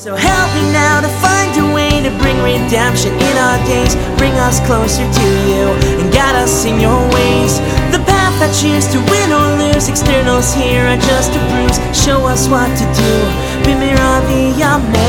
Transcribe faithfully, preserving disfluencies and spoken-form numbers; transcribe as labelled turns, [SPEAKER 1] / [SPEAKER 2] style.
[SPEAKER 1] So help me now to find a way to bring redemption in our days. Bring us closer to you and guide us in your ways. The path I choose to win or lose, externals here are just a bruise. Show us what to do, Bimiravi Amen.